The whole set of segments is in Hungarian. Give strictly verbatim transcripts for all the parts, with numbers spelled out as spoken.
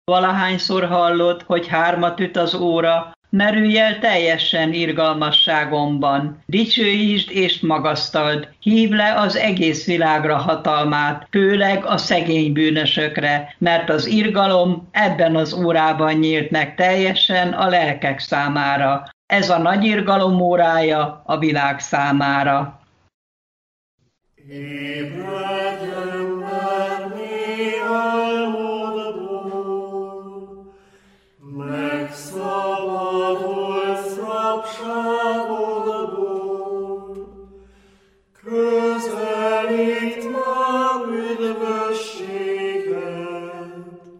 Valahányszor hallod, hogy hármat üt az óra, merülj el teljesen irgalmasságomban. Dicsőítsd és magasztald, hívd le az egész világra hatalmát, főleg a szegény bűnösökre, mert az irgalom ebben az órában nyílt meg teljesen a lelkek számára. Ez a nagy irgalom órája a világ számára. Ébredjen meg mi álmodból, megszabadulsz rabságodból, közelít már üdvösséged,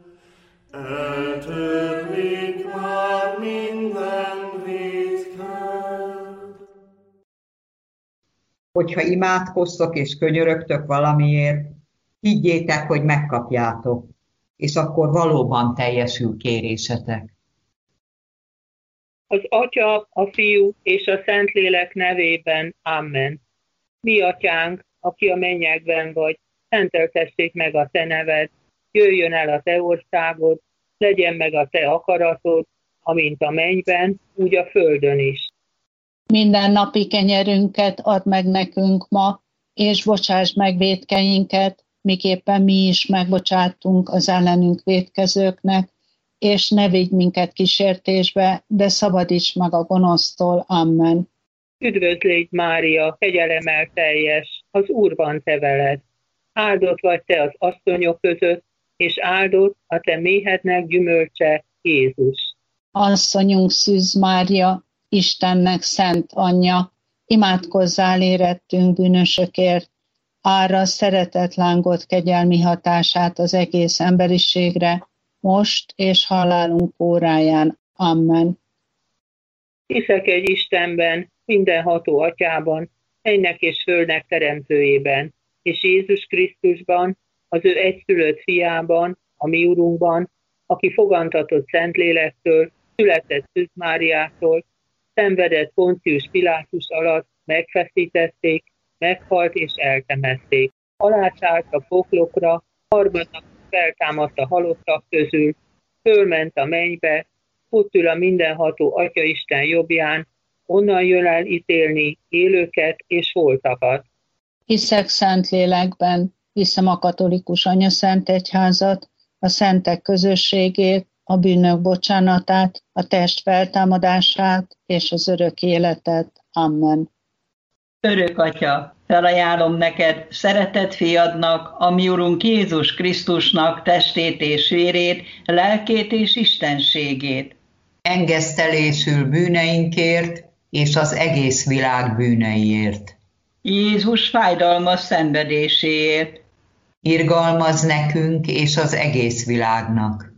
eltörlik már minden vétked. Hogyha imádkoztok és könyörögtök valamiért, higgyétek, hogy megkapjátok, és akkor valóban teljesül kérésetek. Az Atya, a Fiú és a Szentlélek nevében. Amen. Mi Atyánk, aki a mennyekben vagy, szenteltessék meg a Te neved, jöjjön el a Te országod, legyen meg a Te akaratod, amint a mennyben, úgy a földön is. Minden napi kenyerünket add meg nekünk ma, és bocsásd meg vétkeinket, miképpen mi is megbocsátunk az ellenünk vétkezőknek, és ne vigy minket kísértésbe, de szabadíts meg a gonosztól. Amen. Üdvözlégy Mária, kegyelemmel teljes, az Úr van te veled. Áldott vagy te az asszonyok között, és áldott a te méhednek gyümölcse, Jézus. Asszonyunk Szűz Mária, Istennek szent anyja, imádkozzál érettünk bűnösökért, ára szeretetlángot kegyelmi hatását az egész emberiségre, most és halálunk óráján. Amen. Hiszek egy Istenben, mindenható Atyában, mennynek és földnek teremtőjében, és Jézus Krisztusban, az ő egyszülött fiában, a mi Urunkban, aki fogantatott Szentlélektől, született Szűz Máriától, szenvedett Poncius Pilátus alatt, megfeszítették, meghalt és eltemették. Alászállt a poklokra, harmadnap feltámadt a halottak közül, fölment a mennybe, ott ül a mindenható Atyaisten jobbján, onnan jön el ítélni élőket és holtakat. Hiszek Szentlélekben, hiszem a katolikus anyaszent egyházat, a szentek közösségét, a bűnök bocsánatát, a test feltámadását és az örök életet. Amen. Örök Atya, felajánlom neked szeretett fiadnak, a mi Urunk Jézus Krisztusnak testét és vérét, lelkét és istenségét. Engesztelésül bűneinkért és az egész világ bűneiért. Jézus fájdalmas szenvedéséért. Irgalmaz nekünk és az egész világnak.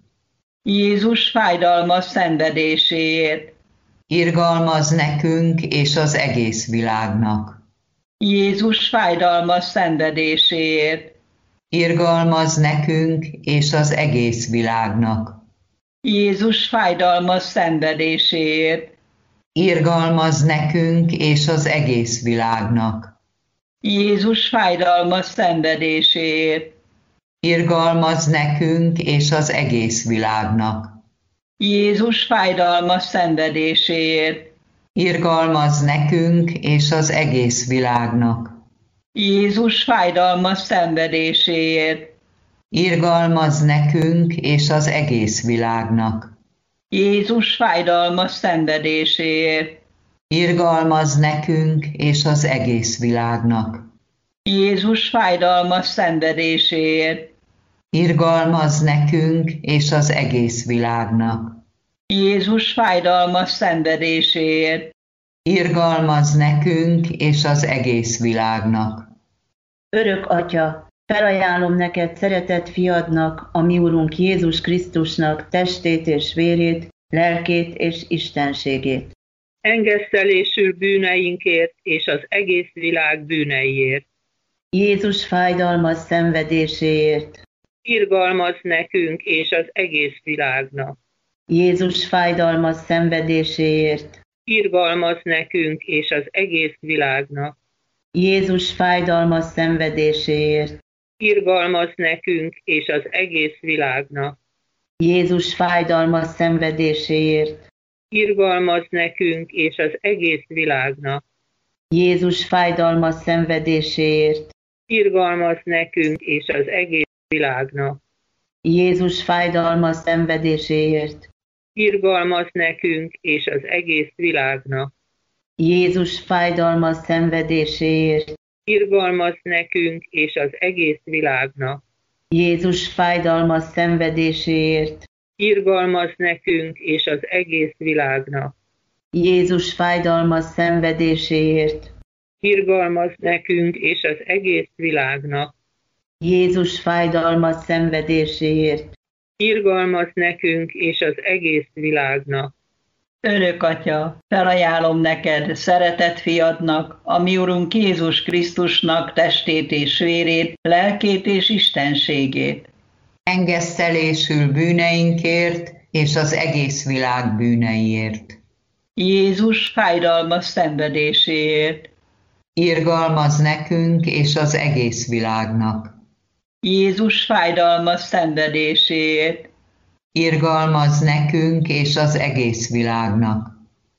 Jézus fájdalmas szenvedéséért. Irgalmaz nekünk és az egész világnak. Jézus fájdalmas szenvedéséért. Irgalmaz nekünk és az egész világnak. Jézus fájdalmas szenvedéséért. Irgalmaz nekünk és az egész világnak. Jézus fájdalmas szenvedéséért. Irgalmaz nekünk és az egész világnak. Jézus fájdalmas szenvedéséért. Irgalmaz nekünk és az egész világnak. Jézus fájdalmas szenvedéséért. Irgalmaz nekünk és az egész világnak. Jézus fájdalmas szenvedéséért. Irgalmaz nekünk és az egész világnak. Jézus fájdalmas szenvedéséért. Irgalmaz nekünk és az egész világnak. Jézus fájdalmas szenvedéséért. Irgalmaz nekünk és az egész világnak. Örök Atya, felajánlom neked szeretett fiadnak, a mi Urunk Jézus Krisztusnak testét és vérét, lelkét és istenségét. Engesztelésül bűneinkért és az egész világ bűneiért. Jézus fájdalmas szenvedéséért. Irgalmaz nekünk és az egész világnak. Jézus fájdalmas szenvedéséért. Irgalmaz nekünk és az egész világnak. Jézus fájdalmas szenvedéséért. Irgalmaz nekünk és az egész világnak. Jézus fájdalmas szenvedéséért, irgalmaz nekünk és az egész világnak. Jézus fájdalmas szenvedéséért, Irgalmaz nekünk és az egész világnak. Jézus fájdalmas szenvedéséért, Irgalmaz nekünk és az egész világnak. Jézus fájdalmas szenvedéséért, Irgalmaz nekünk és az egész világnak. Jézus fájdalmas szenvedéséért, Irgalmaz nekünk és az egész világnak. Jézus fájdalmas szenvedéséért, Irgalmaz nekünk és az egész világnak. Jézus fájdalmas szenvedéséért, Irgalmaz nekünk és az egész világnak. Örök Atya, felajánlom neked szeretett fiadnak, a mi Urunk Jézus Krisztusnak testét és vérét, lelkét és istenségét. Engesztelésül bűneinkért és az egész világ bűneiért. Jézus fájdalmas szenvedéséért. Irgalmaz nekünk és az egész világnak. Jézus fájdalmas szenvedéséért. Irgalmaz nekünk és az egész világnak.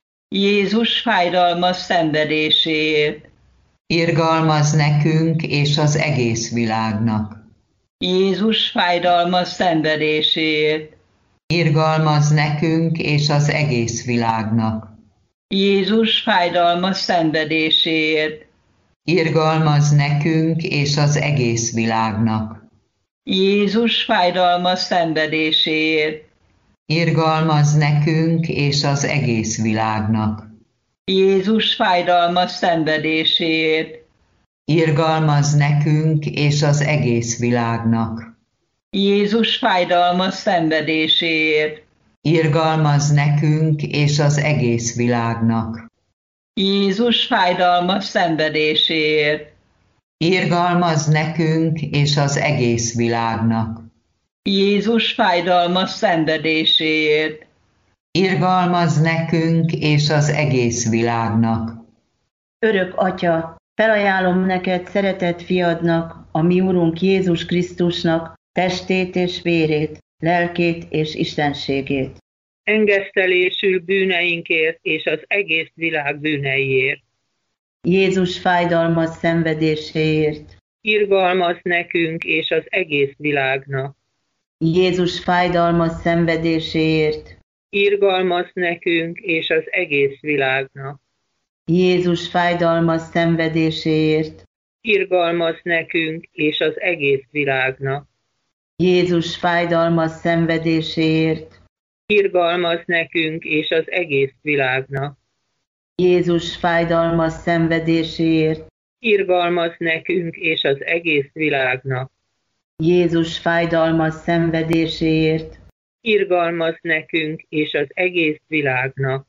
Jézus fájdalmas szenvedéséért. Irgalmaz nekünk és az egész világnak. Jézus fájdalmas szenvedéséért. Irgalmaz nekünk és az egész világnak. Jézus fájdalmas szenvedéséért. Irgalmaz nekünk és az egész világnak. Jézus fájdalmas szenvedéséért. Irgalmaz nekünk és az egész világnak. Jézus fájdalmas szenvedéséért. Irgalmaz nekünk és az egész világnak. Jézus fájdalmas szenvedéséért. Irgalmaz nekünk és az egész világnak. Jézus fájdalmas szenvedéséért. Irgalmaz nekünk és az egész világnak. Jézus fájdalmas szenvedéséért. Irgalmaz nekünk és az egész világnak. Örök Atya, felajánlom neked szeretett fiadnak, a mi Urunk Jézus Krisztusnak testét és vérét, lelkét és istenségét. Engesztelésül bűneinkért és az egész világ bűneiért. Jézus fájdalmas szenvedéséért, Irgalmaz nekünk és az egész világnak. Jézus fájdalmas szenvedéséért, Irgalmaz nekünk és az egész világnak. Jézus fájdalmas szenvedéséért, Irgalmaz nekünk és az egész világnak. Jézus fájdalmas szenvedéséért, Irgalmaz nekünk és az egész világnak. Jézus fájdalmas szenvedéséért, Irgalmaz nekünk és az egész világnak. Jézus fájdalmas szenvedéséért, Irgalmaz nekünk és az egész világnak.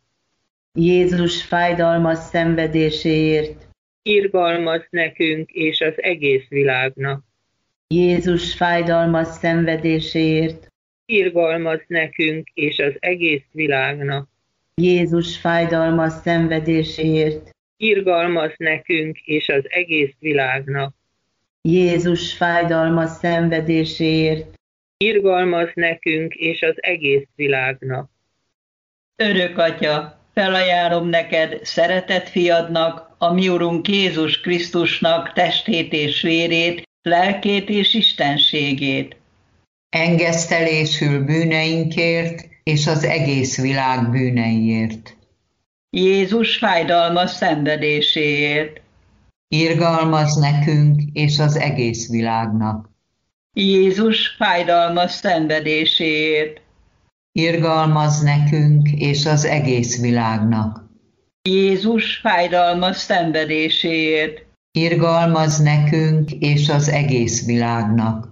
Jézus fájdalmas szenvedéséért, Irgalmaz nekünk és az egész világnak. Jézus fájdalmas szenvedéséért, Irgalmaz nekünk és az egész világnak. Jézus fájdalmas szenvedéséért, Irgalmaz nekünk és az egész világnak. Jézus fájdalmas szenvedéséért, Irgalmaz nekünk és az egész világnak. Örök Atya, felajánlom neked szeretett fiadnak, a mi Urunk Jézus Krisztusnak testét és vérét, lelkét és istenségét. Engesztelésül bűneinkért és az egész világ bűneiért. Jézus fájdalmas szenvedéséért. Irgalmaz nekünk és az egész világnak. Jézus fájdalmas szenvedéséért. Irgalmaz nekünk és az egész világnak. Jézus fájdalmas szenvedéséért. Irgalmaz nekünk és az egész világnak.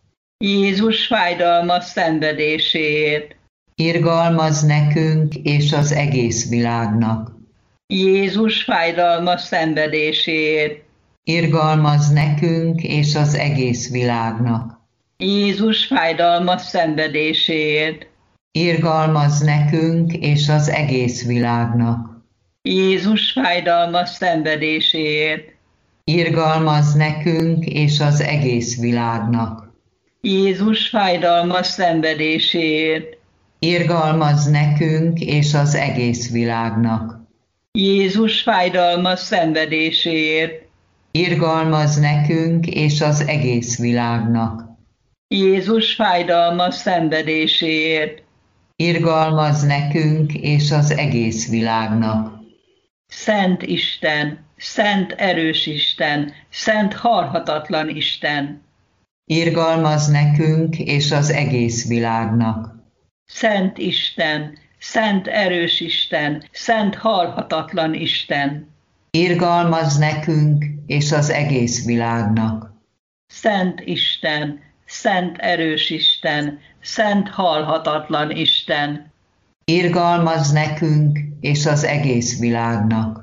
Jézus fájdalmas szenvedéséért. Irgalmaz nekünk és az egész világnak. Jézus fájdalmas szenvedéséért. Irgalmaz nekünk és az egész világnak. Jézus fájdalmas szenvedéséért. Irgalmaz nekünk és az egész világnak. Jézus fájdalmas szenvedéséért. Irgalmaz nekünk és az egész világnak. Jézus fájdalmas szenvedéséért. Irgalmazz nekünk és az egész világnak. Jézus fájdalmas szenvedéséért. Irgalmazz nekünk és az egész világnak. Jézus fájdalmas szenvedéséért. Irgalmazz nekünk és az egész világnak. Szent Isten, szent erős Isten, szent halhatatlan Isten. Irgalmazz nekünk és az egész világnak. Szent Isten, szent erős Isten, szent halhatatlan Isten. Irgalmazz nekünk és az egész világnak. Szent Isten, szent erős Isten, szent halhatatlan Isten. Irgalmazz nekünk és az egész világnak.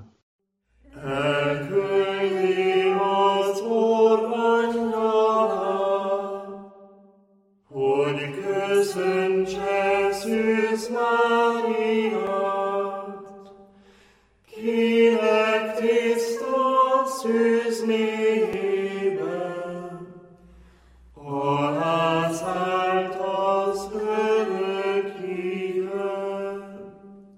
Elküldi az orvanyalát, hogy köszöntse Szűz Máriát, kinek tiszta szűz méhében, alászállt az örök híven.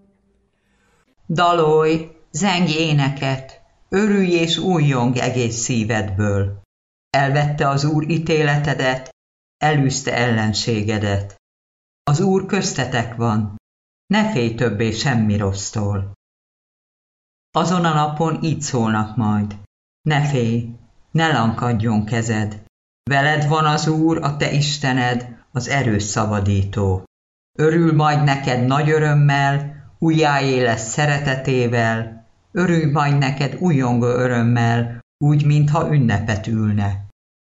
Dalolj, zengj éneket, örülj és újjong egész szívedből. Elvette az Úr ítéletedet, elűzte ellenségedet. Az Úr köztetek van, ne félj többé semmi rossztól. Azon a napon így szólnak majd, ne félj, ne lankadjon kezed. Veled van az Úr, a te Istened, az erős szabadító. Örül majd neked nagy örömmel, újjáélesz szeretetével, örülj majd neked újjongó örömmel, úgy, mintha ünnepet ülne.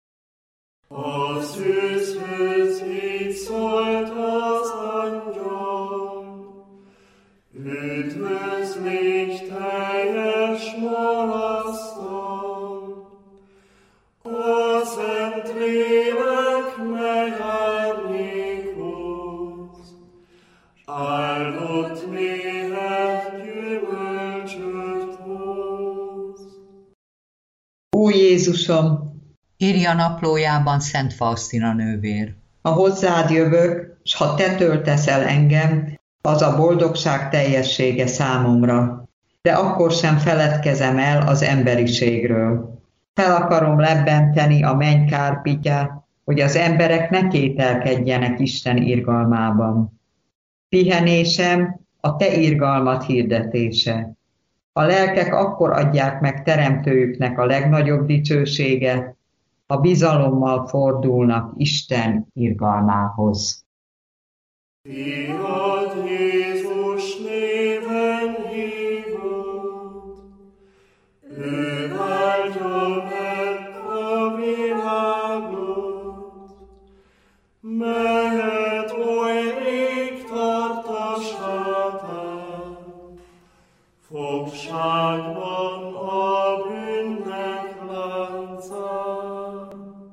A szűzhöz így szólt az angyal, üdvözlégy teljes malasztal, a Szent Lélek megárnyékoz, áldott méhet gyümölcsöt hoz. Ó Jézusom! Írja naplójában Szent Faustina nővér. Ha hozzád jövök, s ha te töltesz el engem, az a boldogság teljessége számomra. De akkor sem feledkezem el az emberiségről. Fel akarom lebbenteni a menny kárpityát, hogy az emberek ne kételkedjenek Isten irgalmában. Pihenésem a te irgalmat hirdetése. A lelkek akkor adják meg teremtőjüknek a legnagyobb dicsőséget, ha bizalommal fordulnak Isten irgalmához. Fiad Jézus néven hívott, ő váltja meg a világot, melyet oly rég tart a sátán, fogságban a bűnnek láncán.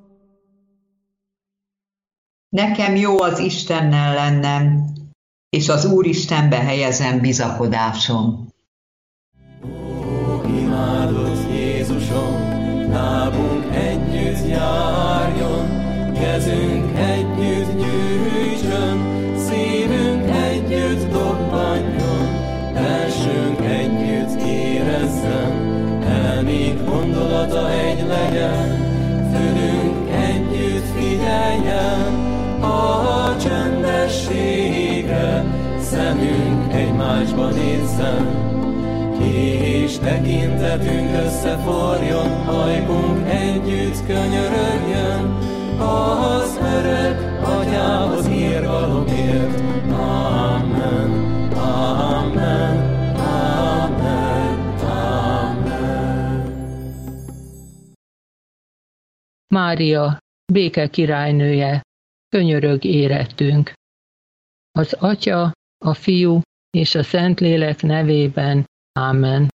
Nekem jó az Istennel lennem, és az Úristenbe helyezem bizakodásom. Ó, imádott Jézusom, lábunk együtt járjon, kezünk együtt gyűjtsön, szívünk együtt dobbanjon, belsőnk együtt érezzen, elménk gondolata egy legyen, fülünk együtt figyeljen, a csendességre, szemünk egymásba nézzen, és tekintetünk összeforjon, ajkunk együtt könyörögjön, az örök Atyához irgalomért. Amen, amen, amen, amen. Mária, béke királynője, könyörög érettünk. Az Atya, a Fiú és a Szentlélek nevében. Amen.